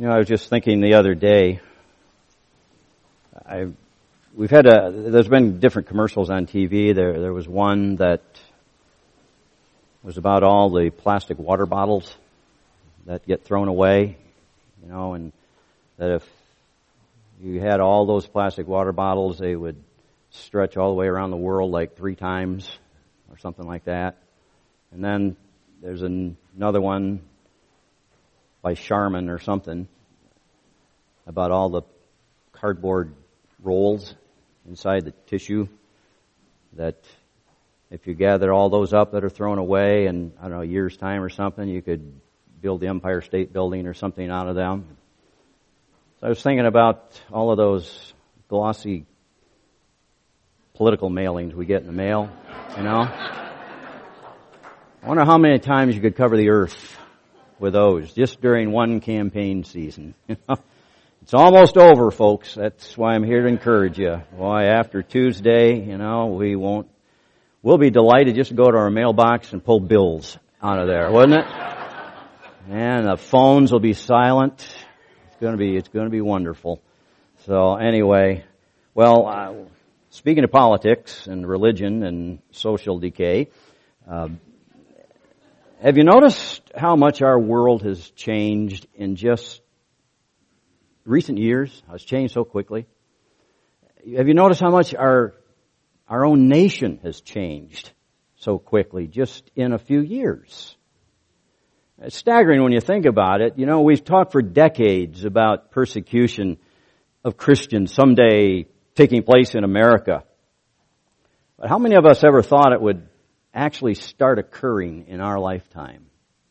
I was just thinking the other day, there's been different commercials on TV. There was one that was about all the plastic water bottles that get thrown away, and that if you had all those plastic water bottles, they would stretch all the way around the world like 3 times or something like that. And then there's another one by Charmin or something about all the cardboard rolls inside the tissue that if you gather all those up that are thrown away in, a year's time or something, you could build the Empire State Building or something out of them. So I was thinking about all of those glossy political mailings we get in the mail, I wonder how many times you could cover the earth with those just during one campaign season. It's almost over, folks. That's why I'm here to encourage you. Why, after Tuesday, we'll be delighted just to go to our mailbox and pull bills out of there, wouldn't it? And the phones will be silent. It's going to be wonderful. So anyway, speaking of politics and religion and social decay, have you noticed how much our world has changed in just recent years? How it's changed so quickly? Have you noticed how much our own nation has changed so quickly just in a few years? It's staggering when you think about it. We've talked for decades about persecution of Christians someday taking place in America. But how many of us ever thought it would actually start occurring in our lifetime?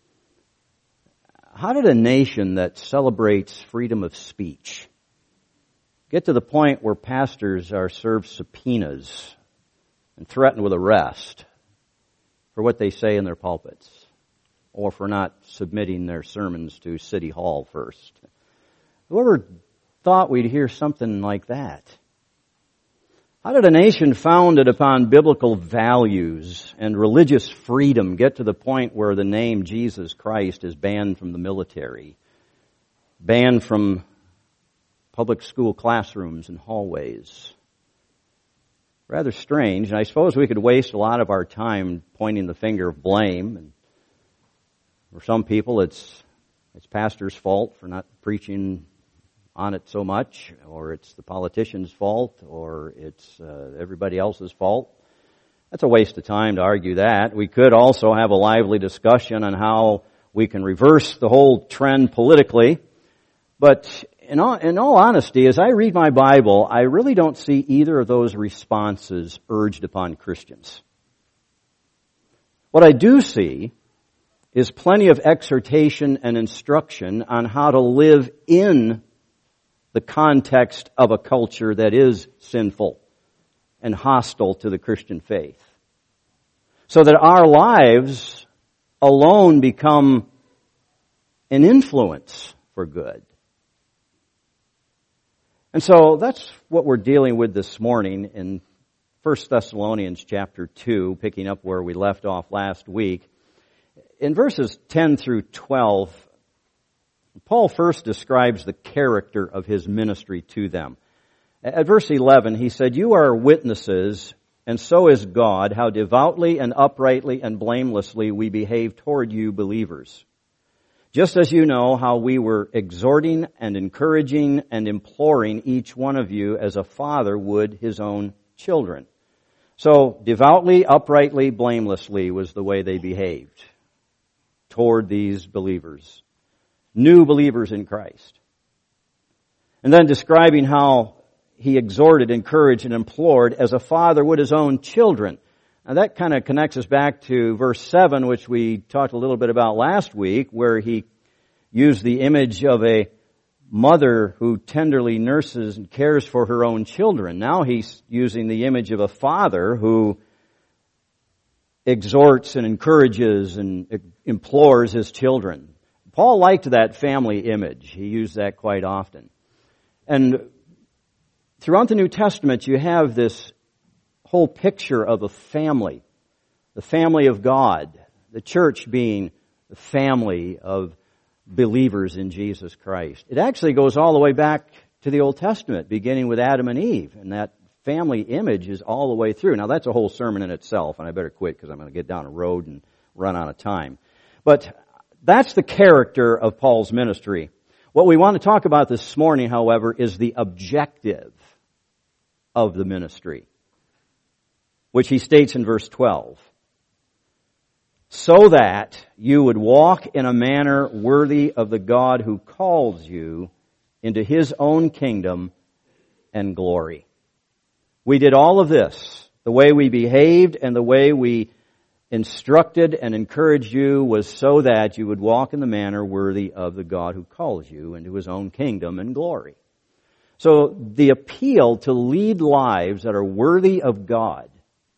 How did a nation that celebrates freedom of speech get to the point where pastors are served subpoenas and threatened with arrest for what they say in their pulpits or for not submitting their sermons to City Hall first? Whoever thought we'd hear something like that? How did a nation founded upon biblical values and religious freedom get to the point where the name Jesus Christ is banned from the military, banned from public school classrooms and hallways? Rather strange, and I suppose we could waste a lot of our time pointing the finger of blame. And for some people, it's pastors' fault for not preaching on it so much, or it's the politician's fault, or it's everybody else's fault. That's a waste of time to argue that. We could also have a lively discussion on how we can reverse the whole trend politically. But in all honesty, as I read my Bible, I really don't see either of those responses urged upon Christians. What I do see is plenty of exhortation and instruction on how to live in the context of a culture that is sinful and hostile to the Christian faith, so that our lives alone become an influence for good. And so that's what we're dealing with this morning in 1 Thessalonians chapter 2, picking up where we left off last week. In verses 10 through 12, Paul first describes the character of his ministry to them. At verse 11, he said, "You are witnesses, and so is God, how devoutly and uprightly and blamelessly we behave toward you believers. Just as you know how we were exhorting and encouraging and imploring each one of you as a father would his own children." So, devoutly, uprightly, blamelessly was the way they behaved toward these believers, new believers in Christ. And then describing how he exhorted, encouraged, and implored as a father would his own children. Now that kind of connects us back to verse 7, which we talked a little bit about last week, where he used the image of a mother who tenderly nurses and cares for her own children. Now he's using the image of a father who exhorts and encourages and implores his children. Paul liked that family image. He used that quite often. And throughout the New Testament, you have this whole picture of a family, the family of God, the church being the family of believers in Jesus Christ. It actually goes all the way back to the Old Testament, beginning with Adam and Eve, and that family image is all the way through. Now that's a whole sermon in itself, and I better quit because I'm going to get down a road and run out of time. But that's the character of Paul's ministry. What we want to talk about this morning, however, is the objective of the ministry, which he states in verse 12. So that you would walk in a manner worthy of the God who calls you into His own kingdom and glory. We did all of this. The way we behaved and the way we instructed and encouraged you was so that you would walk in the manner worthy of the God who calls you into His own kingdom and glory. So the appeal to lead lives that are worthy of God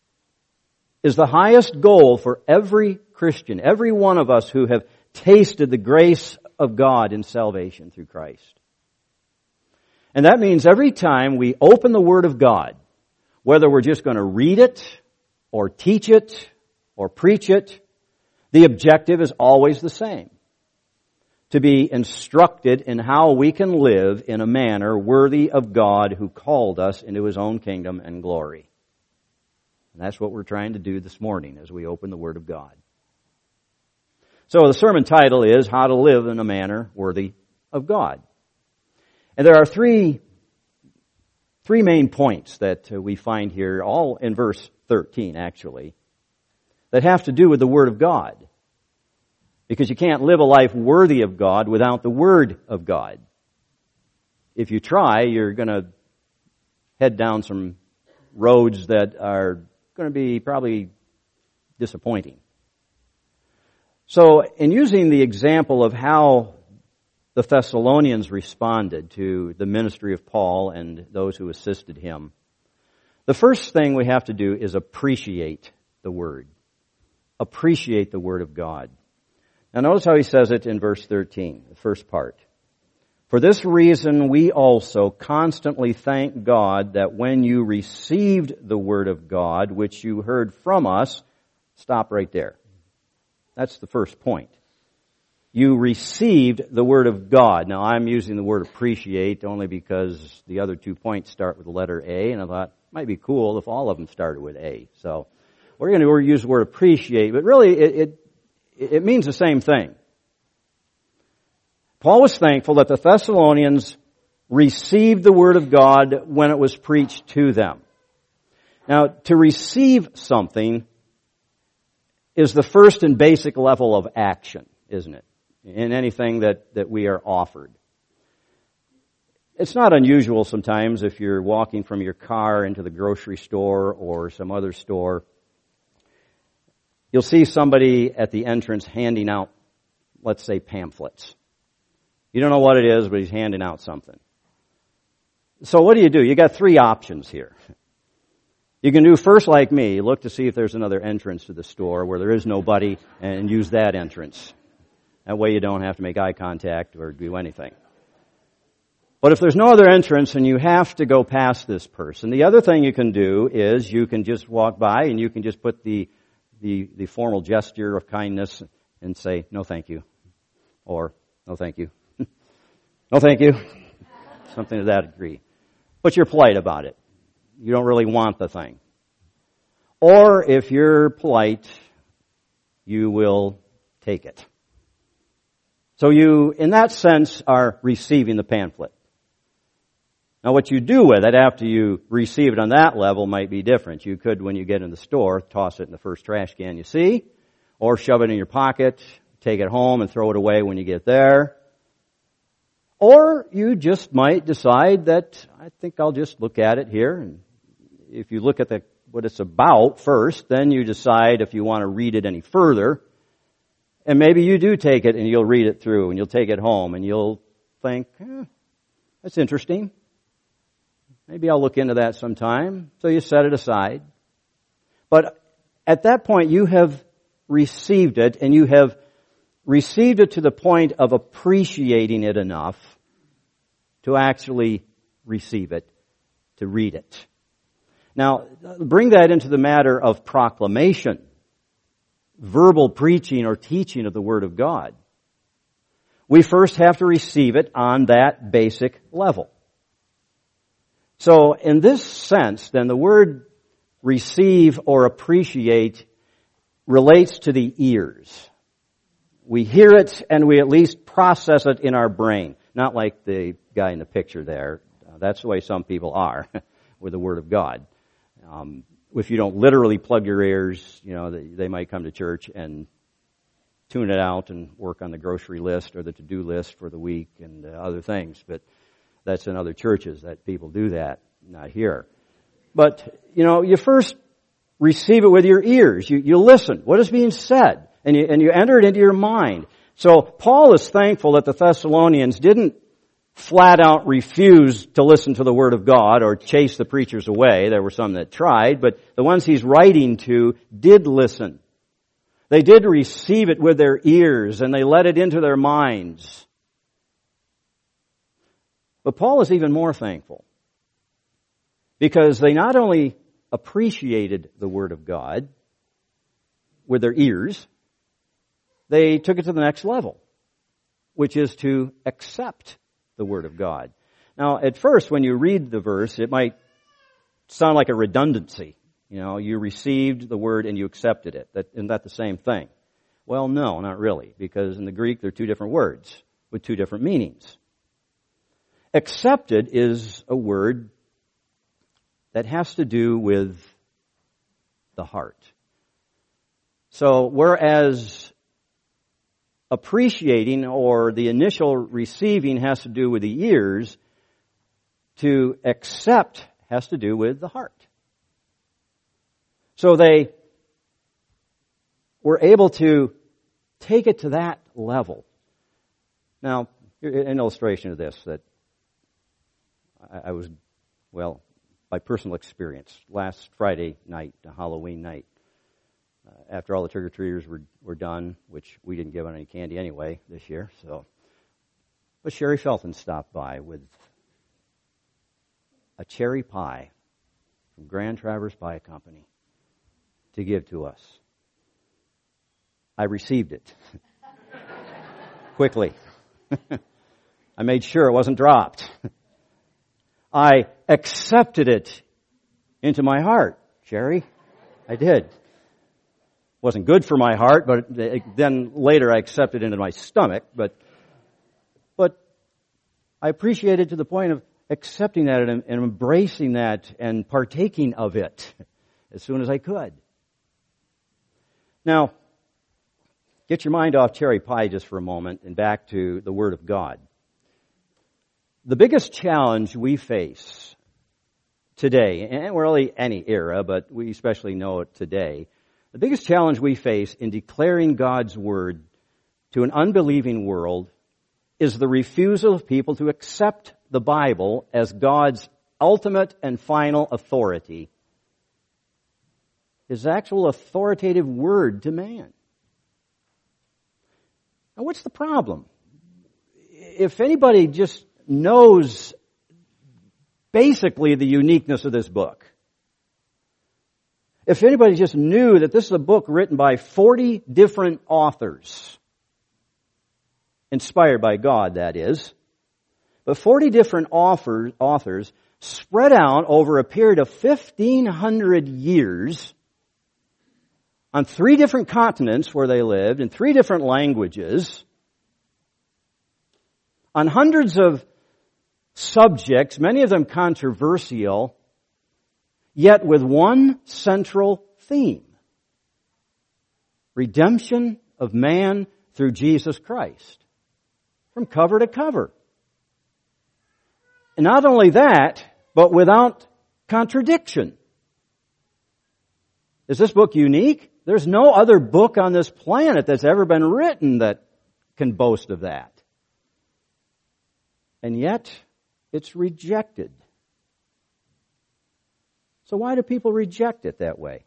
is the highest goal for every Christian, every one of us who have tasted the grace of God in salvation through Christ. And that means every time we open the Word of God, whether we're just going to read it or teach it or preach it, the objective is always the same. To be instructed in how we can live in a manner worthy of God who called us into His own kingdom and glory. And that's what we're trying to do this morning as we open the Word of God. So the sermon title is How to Live in a Manner Worthy of God. And there are three main points that we find here, all in verse 13 actually, that have to do with the Word of God. Because you can't live a life worthy of God without the Word of God. If you try, you're going to head down some roads that are going to be probably disappointing. So, in using the example of how the Thessalonians responded to the ministry of Paul and those who assisted him, the first thing we have to do is appreciate the Word. Appreciate the Word of God. Now notice how he says it in verse 13, the first part. For this reason we also constantly thank God that when you received the Word of God, which you heard from us, stop right there. That's the first point. You received the Word of God. Now I'm using the word appreciate only because the other 2 points start with the letter A, and I thought it might be cool if all of them started with A. So we're going to use the word appreciate, but really it means the same thing. Paul was thankful that the Thessalonians received the Word of God when it was preached to them. Now, to receive something is the first and basic level of action, isn't it? In anything that we are offered. It's not unusual sometimes if you're walking from your car into the grocery store or some other store, you'll see somebody at the entrance handing out, let's say, pamphlets. You don't know what it is, but he's handing out something. So what do? You got 3 options here. You can do first like me, look to see if there's another entrance to the store where there is nobody and use that entrance. That way you don't have to make eye contact or do anything. But if there's no other entrance and you have to go past this person, the other thing you can do is you can just walk by and you can just put the formal gesture of kindness and say, no thank you. Or, no thank you. No thank you. Something to that degree. But you're polite about it. You don't really want the thing. Or if you're polite, you will take it. So you, in that sense, are receiving the pamphlet. Now what you do with it after you receive it on that level might be different. You could, when you get in the store, toss it in the first trash can you see, or shove it in your pocket, take it home and throw it away when you get there. Or you just might decide that I think I'll just look at it here, and if you look at what it's about first, then you decide if you want to read it any further. And maybe you do take it and you'll read it through and you'll take it home and you'll think, that's interesting. Maybe I'll look into that sometime. So you set it aside. But at that point you have received it, and you have received it to the point of appreciating it enough to actually receive it, to read it. Now, bring that into the matter of proclamation, verbal preaching or teaching of the Word of God. we first have to receive it on that basic level. So in this sense, then the word receive or appreciate relates to the ears. We hear it and we at least process it in our brain. Not like the guy in the picture there. That's the way some people are with the Word of God. If you don't literally plug your ears, they might come to church and tune it out and work on the grocery list or the to-do list for the week and other things. But that's in other churches that people do that, not here. But, you first receive it with your ears. You listen. What is being said? And you enter it into your mind. So Paul is thankful that the Thessalonians didn't flat out refuse to listen to the Word of God or chase the preachers away. There were some that tried, but the ones he's writing to did listen. They did receive it with their ears and they let it into their minds. But Paul is even more thankful because they not only appreciated the Word of God with their ears, they took it to the next level, which is to accept the Word of God. Now, at first, when you read the verse, it might sound like a redundancy. You received the Word and you accepted it. Isn't that the same thing? Well, no, not really, because in the Greek, they're two different words with two different meanings. Accepted is a word that has to do with the heart. So, whereas appreciating or the initial receiving has to do with the ears, to accept has to do with the heart. So they were able to take it to that level. Now, an illustration of this that I was, by personal experience, last Friday night, Halloween night, after all the trick-or-treaters were done, which we didn't give out any candy anyway this year, but Sherry Felton stopped by with a cherry pie from Grand Traverse Pie Company to give to us. I received it quickly. I made sure it wasn't dropped. I accepted it into my heart, Sherry. I did. Wasn't good for my heart, but then later I accepted it into my stomach. But I appreciate it to the point of accepting that and embracing that and partaking of it as soon as I could. Now, get your mind off cherry pie just for a moment and back to the Word of God. The biggest challenge we face today, and really any era, but we especially know it today, the biggest challenge we face in declaring God's Word to an unbelieving world is the refusal of people to accept the Bible as God's ultimate and final authority, His actual authoritative Word to man. Now, what's the problem? If anybody just knows basically the uniqueness of this book, if anybody just knew that this is a book written by 40 different authors, inspired by God, that is, but 40 different authors spread out over a period of 1,500 years on 3 different continents where they lived, in 3 different languages, on hundreds of subjects, many of them controversial, yet with one central theme: redemption of man through Jesus Christ, from cover to cover. And not only that, but without contradiction. Is this book unique? There's no other book on this planet that's ever been written that can boast of that. And yet, it's rejected. So why do people reject it that way?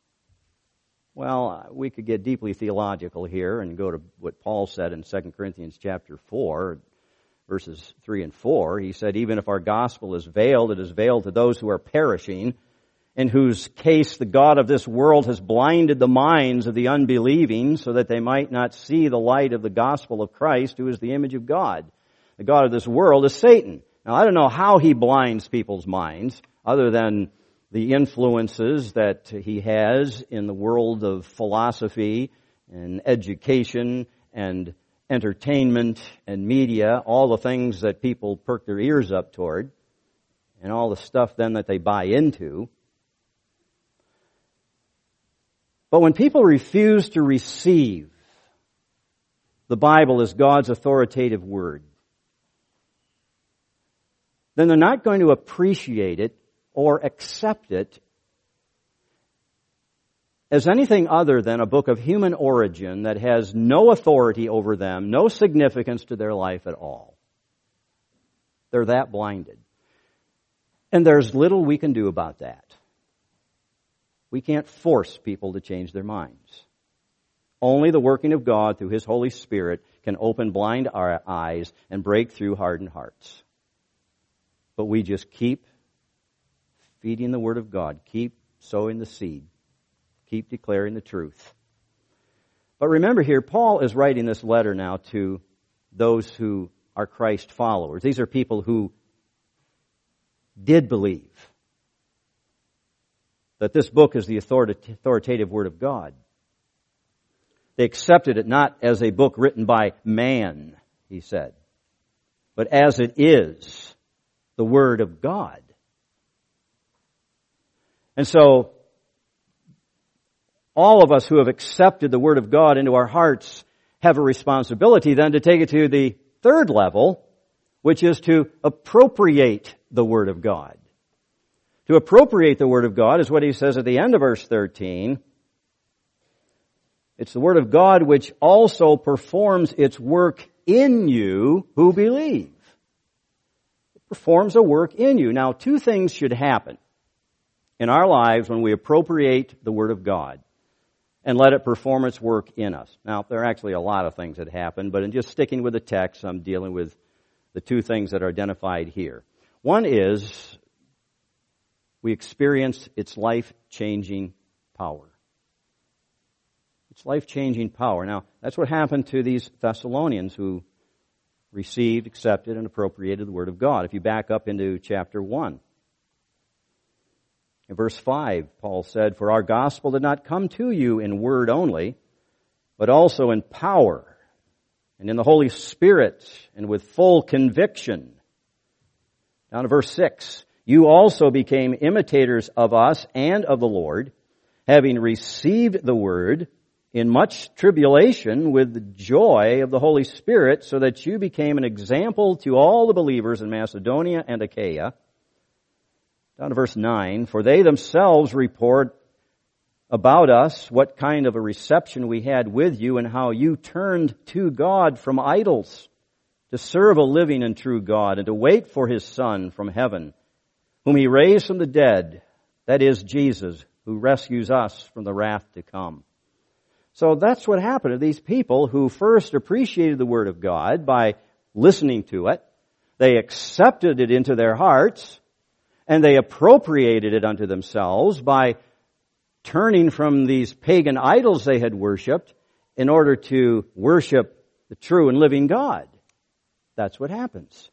Well, we could get deeply theological here and go to what Paul said in 2 Corinthians chapter 4, verses 3 and 4. He said, even if our gospel is veiled, it is veiled to those who are perishing, in whose case the God of this world has blinded the minds of the unbelieving so that they might not see the light of the gospel of Christ, who is the image of God. The God of this world is Satan. Now, I don't know how he blinds people's minds, other than the influences that he has in the world of philosophy and education and entertainment and media, all the things that people perk their ears up toward, and all the stuff then that they buy into. But when people refuse to receive the Bible as God's authoritative word, then they're not going to appreciate it or accept it as anything other than a book of human origin that has no authority over them, no significance to their life at all. They're that blinded. And there's little we can do about that. We can't force people to change their minds. Only the working of God through His Holy Spirit can open blind eyes and break through hardened hearts. But we just keep feeding the Word of God, keep sowing the seed, keep declaring the truth. But remember here, Paul is writing this letter now to those who are Christ followers. These are people who did believe that this book is the authoritative Word of God. They accepted it not as a book written by man, he said, but as it is the Word of God. And so, all of us who have accepted the Word of God into our hearts have a responsibility then to take it to the third level, which is to appropriate the Word of God. To appropriate the Word of God is what he says at the end of verse 13. It's the Word of God which also performs its work in you who believe. It performs a work in you. Now, two things should happen in our lives when we appropriate the Word of God and let it perform its work in us. Now, there are actually a lot of things that happen, but in just sticking with the text, I'm dealing with the two things that are identified here. One is we experience its life-changing power. It's life-changing power. Now, that's what happened to these Thessalonians who received, accepted, and appropriated the Word of God. If you back up into chapter 1, in verse 5, Paul said, "For our gospel did not come to you in word only, but also in power, and in the Holy Spirit, and with full conviction." Down to verse 6, "You also became imitators of us and of the Lord, having received the word in much tribulation with the joy of the Holy Spirit, so that you became an example to all the believers in Macedonia and Achaia." Down to verse 9, "For they themselves report about us what kind of a reception we had with you and how you turned to God from idols to serve a living and true God and to wait for His Son from heaven, whom He raised from the dead, that is Jesus, who rescues us from the wrath to come." So that's what happened to these people who first appreciated the Word of God by listening to it. They accepted it into their hearts, and they appropriated it unto themselves by turning from these pagan idols they had worshipped in order to worship the true and living God. That's what happens.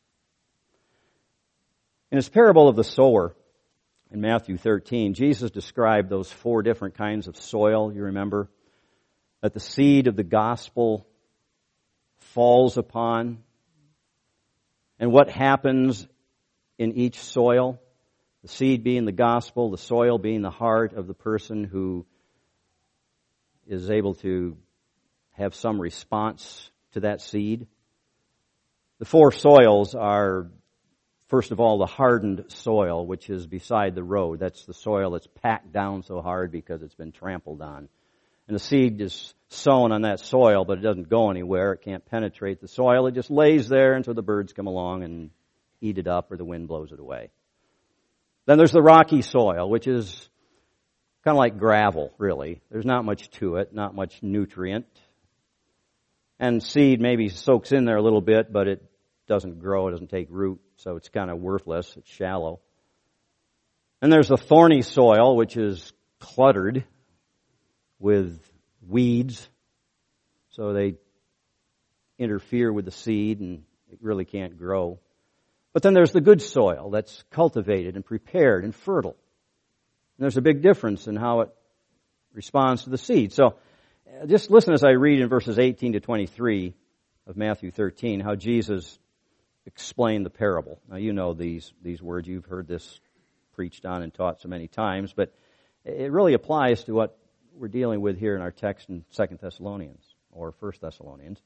In his parable of the sower in Matthew 13, Jesus described those four different kinds of soil, you remember, that the seed of the gospel falls upon, and what happens in each soil. The seed being the gospel, the soil being the heart of the person who is able to have some response to that seed. The four soils are, first of all, the hardened soil, which is beside the road. That's the soil that's packed down so hard because it's been trampled on. And the seed is sown on that soil, but it doesn't go anywhere. It can't penetrate the soil. It just lays there until the birds come along and eat it up or the wind blows it away. Then there's the rocky soil, which is kind of like gravel, really. There's not much to it, not much nutrient. And seed maybe soaks in there a little bit, but it doesn't grow, it doesn't take root, so it's kind of worthless, it's shallow. And there's the thorny soil, which is cluttered with weeds, so they interfere with the seed and it really can't grow. But then there's the good soil that's cultivated and prepared and fertile. And there's a big difference in how it responds to the seed. So just listen as I read in verses 18 to 23 of Matthew 13 how Jesus explained the parable. Now you know these words. You've heard this preached on and taught so many times, but it really applies to what we're dealing with here in our text in 2 Thessalonians or 1 Thessalonians.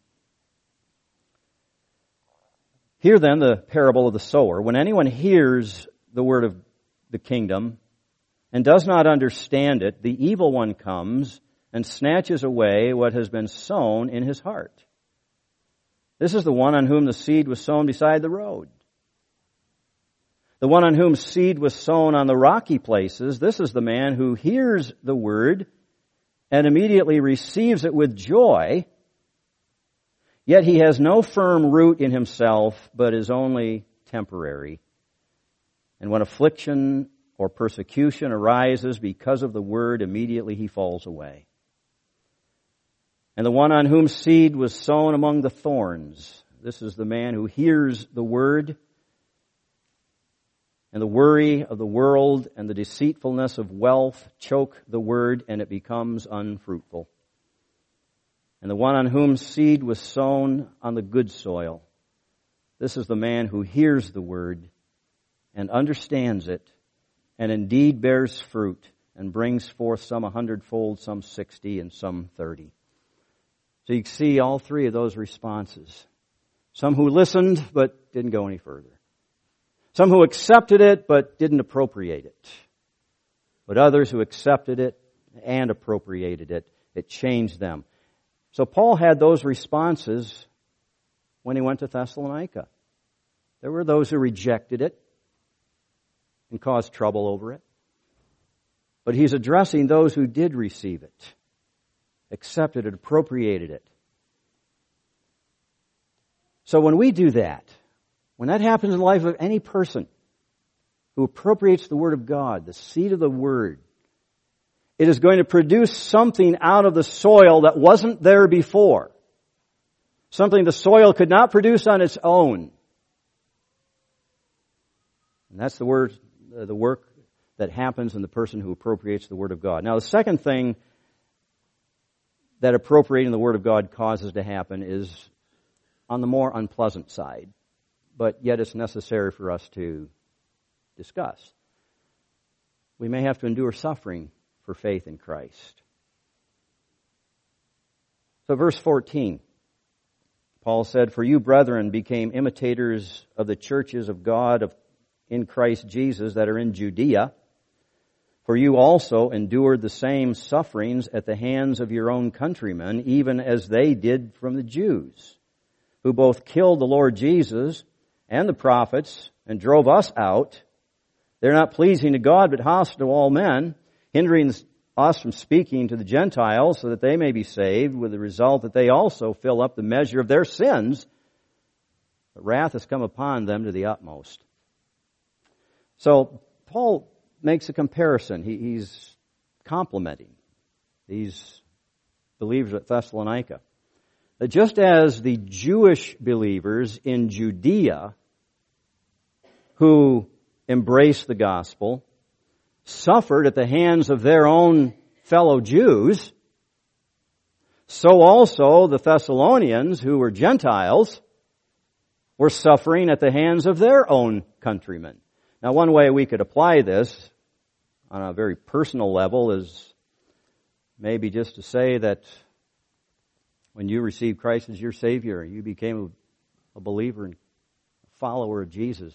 Hear then the parable of the sower. When anyone hears the word of the kingdom and does not understand it, the evil one comes and snatches away what has been sown in his heart. This is the one on whom the seed was sown beside the road. The one on whom seed was sown on the rocky places, this is the man who hears the word and immediately receives it with joy, yet he has no firm root in himself, but is only temporary. And when affliction or persecution arises because of the word, immediately he falls away. And the one on whom seed was sown among the thorns, this is the man who hears the word, and the worry of the world and the deceitfulness of wealth choke the word, and it becomes unfruitful. And the one on whom seed was sown on the good soil, this is the man who hears the word and understands it, and indeed bears fruit and brings forth some 100-fold, some 60, and some 30. So you can see all three of those responses. Some who listened but didn't go any further. Some who accepted it but didn't appropriate it. But others who accepted it and appropriated it, it changed them. So Paul had those responses when he went to Thessalonica. There were those who rejected it and caused trouble over it. But he's addressing those who did receive it, accepted it, appropriated it. So when we do that, when that happens in the life of any person who appropriates the Word of God, the seed of the Word, it is going to produce something out of the soil that wasn't there before. Something the soil could not produce on its own. And that's the work that happens in the person who appropriates the Word of God. Now the second thing that appropriating the Word of God causes to happen is on the more unpleasant side. But yet it's necessary for us to discuss. We may have to endure suffering for faith in Christ. So verse 14, Paul said, "For you, brethren, became imitators of the churches of God in Christ Jesus that are in Judea. For you also endured the same sufferings at the hands of your own countrymen, even as they did from the Jews, who both killed the Lord Jesus and the prophets, and drove us out. They're not pleasing to God, but hostile to all men, hindering us from speaking to the Gentiles, so that they may be saved, with the result that they also fill up the measure of their sins. But wrath has come upon them to the utmost." So Paul makes a comparison. He's complimenting these believers at Thessalonica. That just as the Jewish believers in Judea who embraced the gospel suffered at the hands of their own fellow Jews, so also the Thessalonians, who were Gentiles, were suffering at the hands of their own countrymen. Now, one way we could apply this on a very personal level is maybe just to say that when you received Christ as your Savior, you became a believer and a follower of Jesus.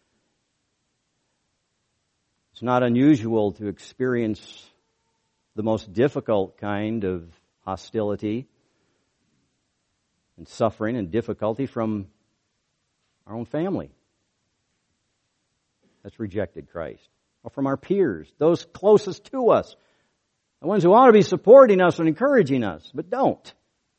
It's not unusual to experience the most difficult kind of hostility and suffering and difficulty from our own family that's rejected Christ, or from our peers, those closest to us, the ones who ought to be supporting us and encouraging us, but don't.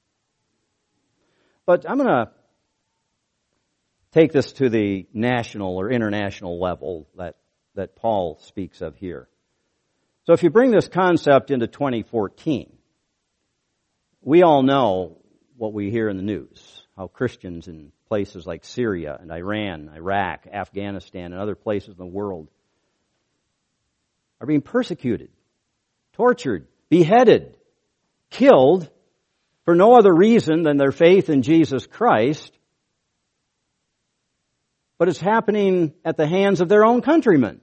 But I'm going to take this to the national or international level, that that Paul speaks of here. So if you bring this concept into 2014, we all know what we hear in the news, how Christians in places like Syria and Iran, Iraq, Afghanistan, and other places in the world are being persecuted, tortured, beheaded, killed for no other reason than their faith in Jesus Christ, but it's happening at the hands of their own countrymen.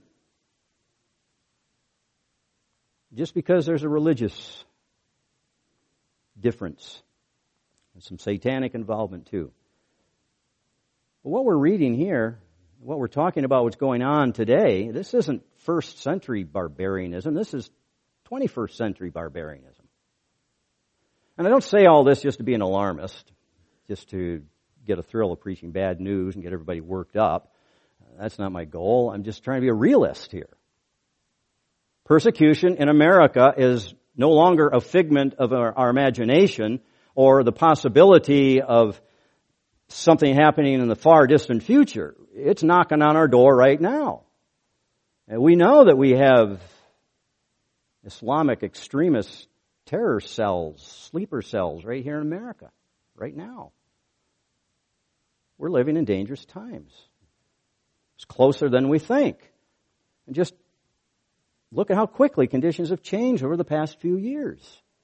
Just because there's a religious difference. There's some satanic involvement too. But what we're reading here, what we're talking about, what's going on today, this isn't first century barbarianism. This is 21st century barbarianism. And I don't say all this just to be an alarmist, just to get a thrill of preaching bad news and get everybody worked up. That's not my goal. I'm just trying to be a realist here. Persecution in America is no longer a figment of our imagination or the possibility of something happening in the far distant future. It's knocking on our door right now. And we know that we have Islamic extremist terror cells, sleeper cells right here in America, right now. We're living in dangerous times. It's closer than we think. And just look at how quickly conditions have changed over the past few years.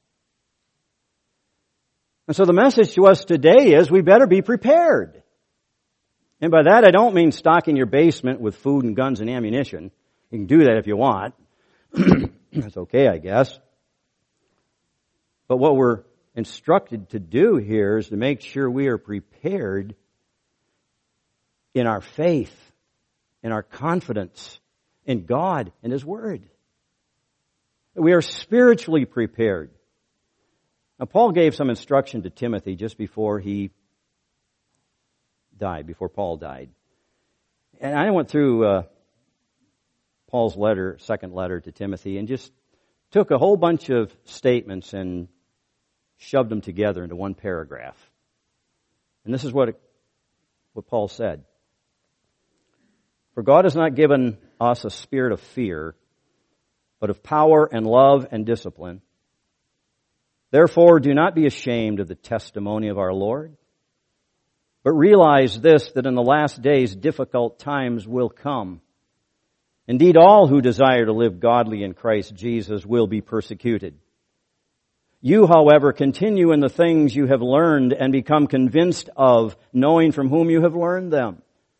And so the message to us today is we better be prepared. And by that I don't mean stocking your basement with food and guns and ammunition. You can do that if you want. That's okay, I guess. But what we're instructed to do here is to make sure we are prepared in our faith, in our confidence in God and His Word. We are spiritually prepared. Now, Paul gave some instruction to Timothy just before he died, before Paul died. And I went through Paul's letter, second letter to Timothy, and just took a whole bunch of statements and shoved them together into one paragraph. And this is what Paul said. For God has not given us a spirit of fear, but of power and love and discipline. Therefore, do not be ashamed of the testimony of our Lord, but realize this, that in the last days difficult times will come. Indeed, all who desire to live godly in Christ Jesus will be persecuted. You, however, continue in the things you have learned and become convinced of, knowing from whom you have learned them.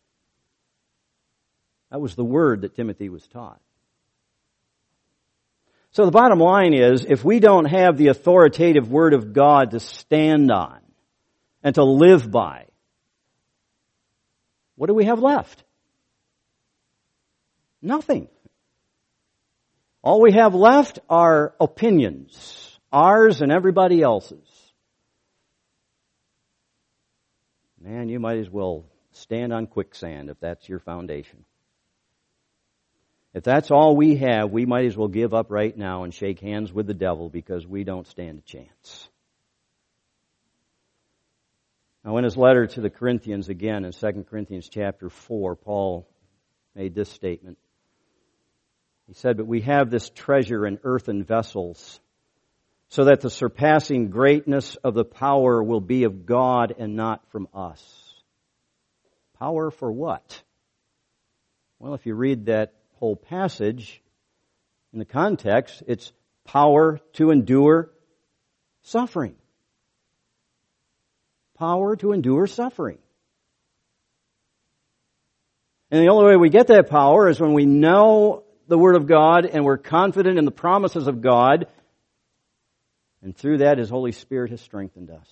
That was the word that Timothy was taught. So the bottom line is, if we don't have the authoritative Word of God to stand on and to live by, what do we have left? Nothing. All we have left are opinions, ours and everybody else's. Man, you might as well stand on quicksand if that's your foundation. If that's all we have, we might as well give up right now and shake hands with the devil because we don't stand a chance. Now in his letter to the Corinthians again, in 2 Corinthians chapter 4, Paul made this statement. He said, but we have this treasure in earthen vessels, so that the surpassing greatness of the power will be of God and not from us. Power for what? Well, if you read that whole passage in the context, it's power to endure suffering. Power to endure suffering. And the only way we get that power is when we know the Word of God and we're confident in the promises of God, and through that His Holy Spirit has strengthened us.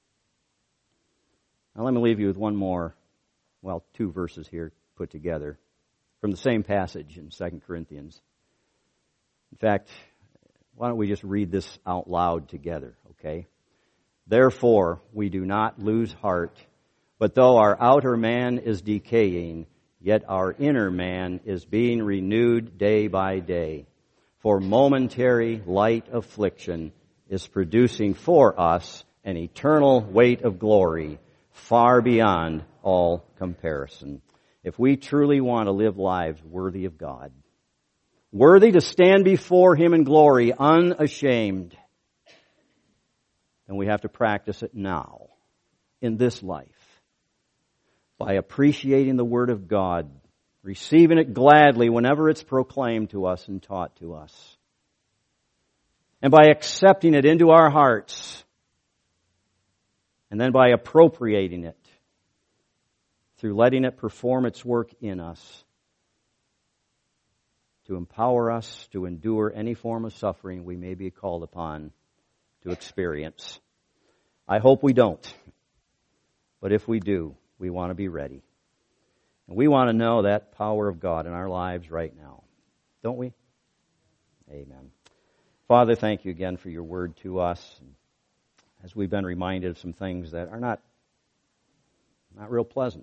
Now let me leave you with two verses here put together from the same passage in 2 Corinthians. In fact, why don't we just read this out loud together, okay? Therefore, we do not lose heart, but though our outer man is decaying, yet our inner man is being renewed day by day. For momentary light affliction is producing for us an eternal weight of glory far beyond all comparison. if we truly want to live lives worthy of God, worthy to stand before Him in glory, unashamed, then we have to practice it now, in this life, by appreciating the Word of God, receiving it gladly whenever it's proclaimed to us and taught to us, and by accepting it into our hearts, and then by appropriating it through letting it perform its work in us to empower us to endure any form of suffering we may be called upon to experience. I hope we don't. But if we do, we want to be ready. And we want to know that power of God in our lives right now. Don't we? Amen. Father, thank you again for your word to us. As we've been reminded of some things that are not real pleasant.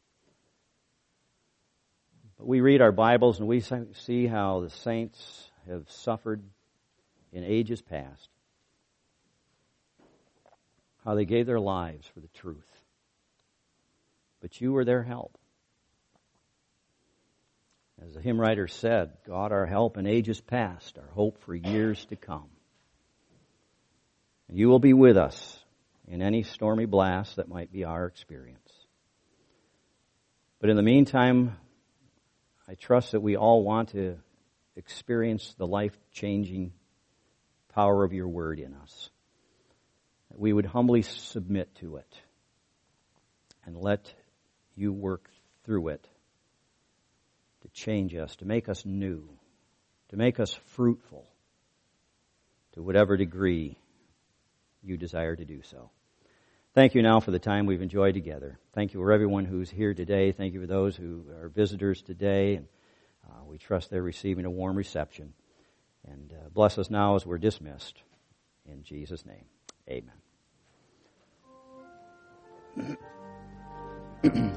But we read our Bibles and we see how the saints have suffered in ages past. How they gave their lives for the truth. But you were their help. As the hymn writer said, God our help in ages past, our hope for years to come. And you will be with us in any stormy blast that might be our experience. But in the meantime, I trust that we all want to experience the life-changing power of your word in us. That we would humbly submit to it and let you work through it to change us, to make us new, to make us fruitful to whatever degree you desire to do so. Thank you now for the time we've enjoyed together. Thank you for everyone who's here today. Thank you for those who are visitors today. And we trust they're receiving a warm reception. And bless us now as we're dismissed. In Jesus' name, amen.